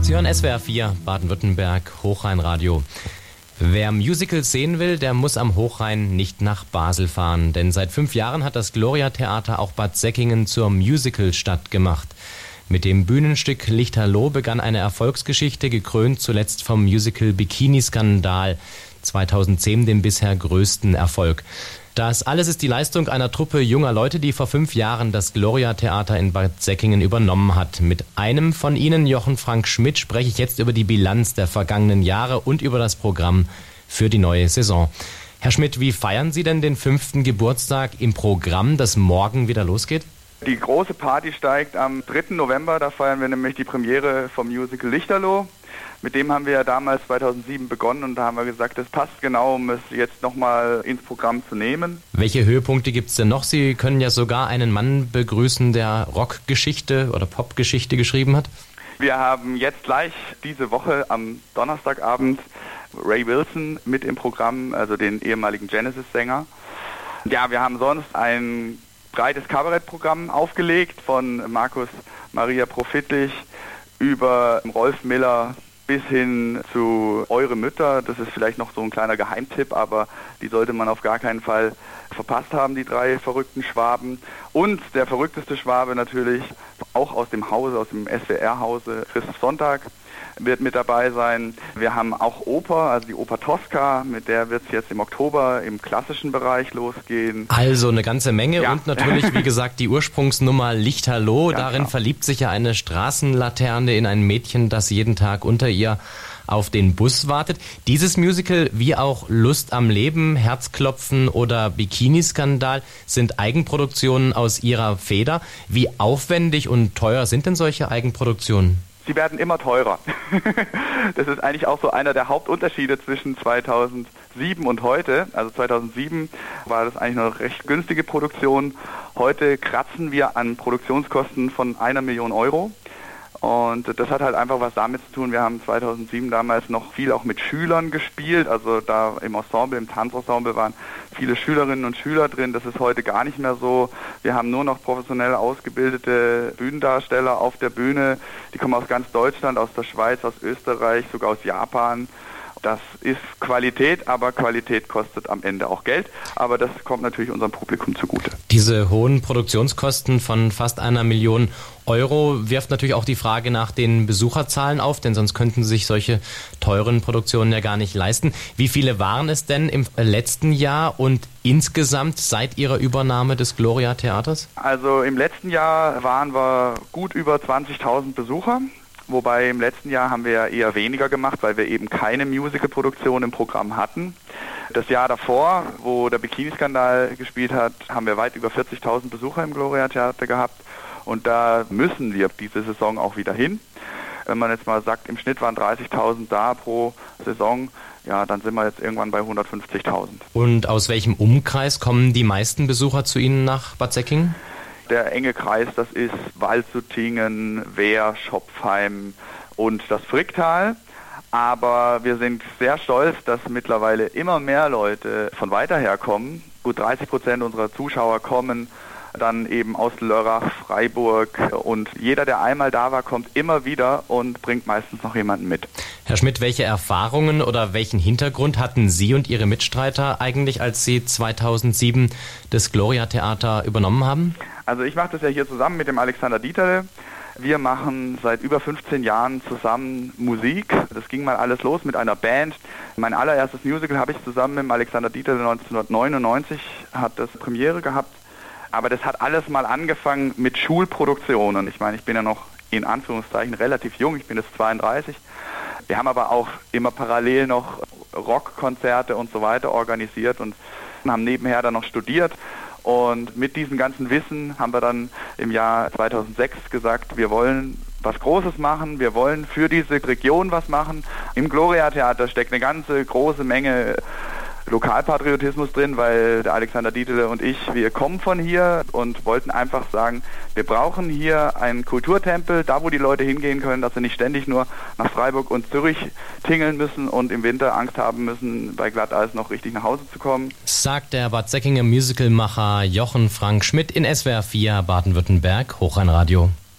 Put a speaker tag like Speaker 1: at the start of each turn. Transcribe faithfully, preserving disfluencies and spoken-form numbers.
Speaker 1: Sie hören S W R vier, Baden-Württemberg, Hochrheinradio. Wer Musicals sehen will, der muss am Hochrhein nicht nach Basel fahren. Denn seit fünf Jahren hat das Gloria-Theater auch Bad Säckingen zur Musicalstadt gemacht. Mit dem Bühnenstück Lichterloh begann eine Erfolgsgeschichte, gekrönt zuletzt vom Musical Bikini-Skandal, zweitausendzehn dem bisher größten Erfolg. Das alles ist die Leistung einer Truppe junger Leute, die vor fünf Jahren das Gloria-Theater in Bad Säckingen übernommen hat. Mit einem von ihnen, Jochen Frank Schmidt, spreche ich jetzt über die Bilanz der vergangenen Jahre und über das Programm für die neue Saison. Herr Schmidt, wie feiern Sie denn den fünften Geburtstag im Programm, das morgen wieder losgeht?
Speaker 2: Die große Party steigt am dritten November, da feiern wir nämlich die Premiere vom Musical Lichterloh. Mit dem haben wir ja damals zweitausendsieben begonnen und da haben wir gesagt, das passt genau, um es jetzt nochmal ins Programm zu nehmen.
Speaker 1: Welche Höhepunkte gibt es denn noch? Sie können ja sogar einen Mann begrüßen, der Rockgeschichte oder Popgeschichte geschrieben hat.
Speaker 2: Wir haben jetzt gleich diese Woche am Donnerstagabend Ray Wilson mit im Programm, also den ehemaligen Genesis-Sänger. Ja, wir haben sonst ein breites Kabarettprogramm aufgelegt, von Markus Maria Profitlich über Rolf Miller bis hin zu Eure Mütter. Das ist vielleicht noch so ein kleiner Geheimtipp, aber die sollte man auf gar keinen Fall verpasst haben, die drei verrückten Schwaben. Und der verrückteste Schwabe natürlich, auch aus dem Hause, aus dem S W R-Hause, Christoph Sonntag wird mit dabei sein. Wir haben auch Oper, also die Oper Tosca, mit der wird es jetzt im Oktober im klassischen Bereich losgehen.
Speaker 1: Also eine ganze Menge
Speaker 2: ja.
Speaker 1: Und natürlich, wie gesagt, die Ursprungsnummer Lichterloh.
Speaker 2: Ganz
Speaker 1: Darin
Speaker 2: genau.
Speaker 1: verliebt sich ja eine Straßenlaterne in ein Mädchen, das jeden Tag unter ihr auf den Bus wartet. Dieses Musical, wie auch Lust am Leben, Herzklopfen oder Bikini-Skandal, sind Eigenproduktionen aus Ihrer Feder. Wie aufwendig und teuer sind denn solche Eigenproduktionen?
Speaker 2: Sie werden immer teurer. Das ist eigentlich auch so einer der Hauptunterschiede zwischen zweitausendsieben und heute. Also zweitausendsieben war das eigentlich noch eine recht günstige Produktion. Heute kratzen wir an Produktionskosten von einer Million Euro. Und das hat halt einfach was damit zu tun. Wir haben zweitausendsieben damals noch viel auch mit Schülern gespielt. Also da im Ensemble, im Tanzensemble waren viele Schülerinnen und Schüler drin. Das ist heute gar nicht mehr so. Wir haben nur noch professionell ausgebildete Bühnendarsteller auf der Bühne. Die kommen aus ganz Deutschland, aus der Schweiz, aus Österreich, sogar aus Japan. Das ist Qualität, aber Qualität kostet am Ende auch Geld. Aber das kommt natürlich unserem Publikum zugute.
Speaker 1: Diese hohen Produktionskosten von fast einer Million Euro wirft natürlich auch die Frage nach den Besucherzahlen auf, denn sonst könnten Sie sich solche teuren Produktionen ja gar nicht leisten. Wie viele waren es denn im letzten Jahr und insgesamt seit Ihrer Übernahme des Gloria-Theaters?
Speaker 2: Also im letzten Jahr waren wir gut über zwanzigtausend Besucher. Wobei im letzten Jahr haben wir ja eher weniger gemacht, weil wir eben keine Musical-Produktion im Programm hatten. Das Jahr davor, wo der Bikini-Skandal gespielt hat, haben wir weit über vierzigtausend Besucher im Gloria-Theater gehabt. Und da müssen wir diese Saison auch wieder hin. Wenn man jetzt mal sagt, im Schnitt waren dreißigtausend da pro Saison, ja, dann sind wir jetzt irgendwann bei hundertfünfzigtausend.
Speaker 1: Und aus welchem Umkreis kommen die meisten Besucher zu Ihnen nach Bad Säckingen?
Speaker 2: Der enge Kreis, das ist Waldsuttingen, Wehr, Schopfheim und das Fricktal. Aber wir sind sehr stolz, dass mittlerweile immer mehr Leute von weiter her kommen. Gut dreißig Prozent unserer Zuschauer kommen dann eben aus Lörrach, Freiburg. Und jeder, der einmal da war, kommt immer wieder und bringt meistens noch jemanden mit.
Speaker 1: Herr Schmidt, welche Erfahrungen oder welchen Hintergrund hatten Sie und Ihre Mitstreiter eigentlich, als Sie zweitausendsieben das Gloria-Theater übernommen haben?
Speaker 2: Also ich mache das ja hier zusammen mit dem Alexander Dieterle. Wir machen seit über fünfzehn Jahren zusammen Musik. Das ging mal alles los mit einer Band. Mein allererstes Musical habe ich zusammen mit dem Alexander Dieterle neunzehnhundertneunundneunzig, hat das Premiere gehabt. Aber das hat alles mal angefangen mit Schulproduktionen. Ich meine, ich bin ja noch in Anführungszeichen relativ jung, ich bin jetzt zweiunddreißig. Wir haben aber auch immer parallel noch Rockkonzerte und so weiter organisiert und haben nebenher dann noch studiert. Und mit diesem ganzen Wissen haben wir dann im Jahr zweitausendsechs gesagt, wir wollen was Großes machen, wir wollen für diese Region was machen. Im Gloria-Theater steckt eine ganze große Menge Lokalpatriotismus drin, weil der Alexander Dieterle und ich, wir kommen von hier und wollten einfach sagen, wir brauchen hier einen Kulturtempel, da wo die Leute hingehen können, dass sie nicht ständig nur nach Freiburg und Zürich tingeln müssen und im Winter Angst haben müssen, bei Glatteis noch richtig nach Hause zu kommen.
Speaker 1: Sagt der Bad Säckinger Musicalmacher Jochen Frank Schmidt in S W R vier Baden-Württemberg, Hochrheinradio.